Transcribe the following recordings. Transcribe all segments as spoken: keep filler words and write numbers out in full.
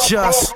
Just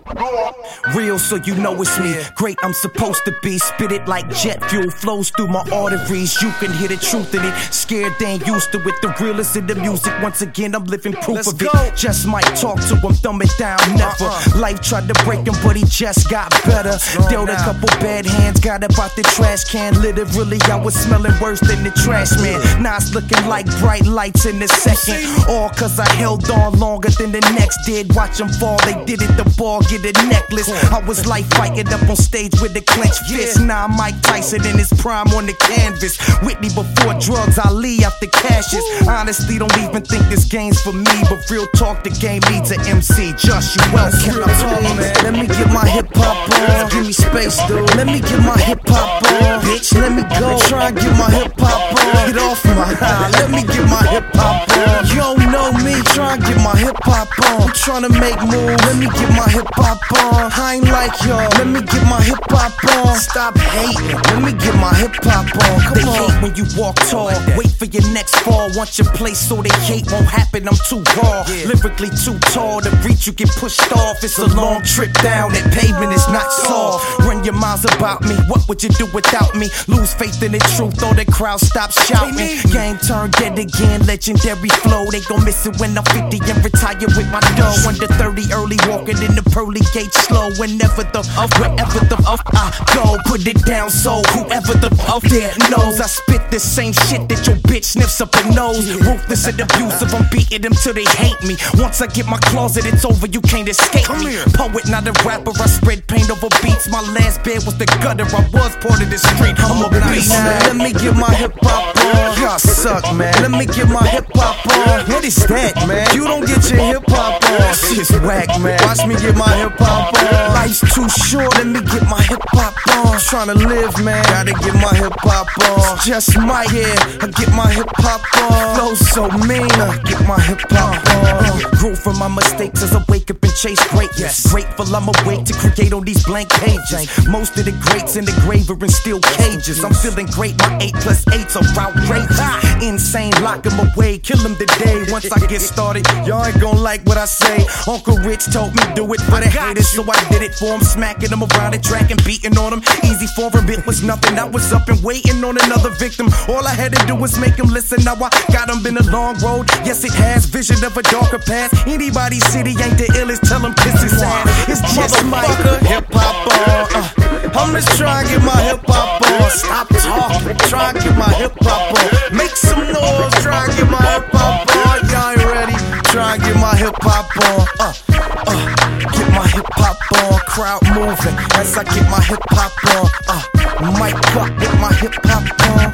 real, so you know it's me. Great, I'm supposed to be. Spit it like jet fuel, flows through my arteries. You can hear the truth in it. Scared, they ain't used to it. The realest in the music. Once again, I'm living proof Let's of go. it. Just might talk to him, thumb it down, never. Uh-uh. Life tried to break him, but he just got better. Dealt a couple bad hands, got about the trash can. Literally, I was smelling worse than the trash man. Now it's looking like bright lights in the second. All cause I held on longer than the next did. Watch them fall, they did it, the ball get a necklace. I was like fighting up on stage with a clenched fist. Now I'm Mike Tyson in his prime on the canvas. Whitney before drugs, Ali after cashes. Honestly, don't even think this game's for me, but real talk, the game needs an M C. Just you welcome. Let me get my hip hop on. Give me space, dude. Let me get my hip hop on. Bitch, let me go. Try and get my hip hop on. Get off my high. Let me get my hip hop on. You don't know me. Try and get my hip hop on. I'm tryna make moves. Let me get my hip hop on. I ain't like y'all. Let me get my hip hop on. Stop hating. Let me get my hip hop on. Come they on. Hate when you walk tall. Wait for your next fall. Want your place so they hate won't happen. I'm too raw. Yeah. Lyrically too tall to reach. You get pushed off. It's a long trip down. That pavement is not soft. Run your miles about me. What would you do without me? Lose faith in the truth. Or the crowd stop shouting. Game turned dead again. Legendary flow. They gon' miss it when I'm fifty and retire with my dough. Under thirty early walking in the pearly gate slow. Whenever the up, wherever the up I go, put it down so whoever the up there knows I spit the same shit that your bitch sniffs up her nose. Ruthless and abusive, I'm beating them till they hate me. Once I get my closet, it's over, you can't escape me. Poet, not a rapper, I spread pain over beats. My last bed was the gutter, I was part of the street. I'm a beast. Let me get my hip hop on. Y'all suck, man. Let me get my hip hop on. What is that, man? You don't get your hip hop on. Shit's whack, man. Watch me get my hip hop on. Life's too short, let me get my hip hop on. Tryna live, man. Gotta get my hip hop on. Just might, yeah. I get my hip hop on. Flow so mean, I get my hip hop on. Grew from my mistakes as I wake up and chase greatness. Grateful I'm awake to create on these blank pages. Most of the greats in the grave are in steel cages. I'm feeling great, my eight plus eights are outrageous. Insane, lock them away, kill them today. Once I get started, y'all ain't gon' like what I say. Uncle Rich told me do it for the haters, so I did it for him. Smacking them around the track and beating on them. Easy for him, it was nothing. I was up and waiting on another victim. All I had to do was make him listen. Now I got him in a long road. Yes, it has vision of a darker past. Anybody's city ain't the illest, tell him kiss his ass. It's just my hip hop on. Uh, I'm just trying to get my hip hop on. Stop talking, try to get my hip hop on. Make some noise, try to get my hip hop on. Y'all ain't ready, try to get my hip hop on. Uh, uh, get my hip hop on. Crowd moving as I get my hip hop on. Uh, mic up, get my hip hop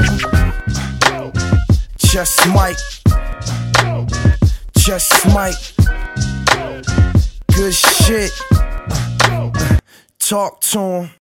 on. Just mic, just mic. Good shit. Uh, uh, talk to him.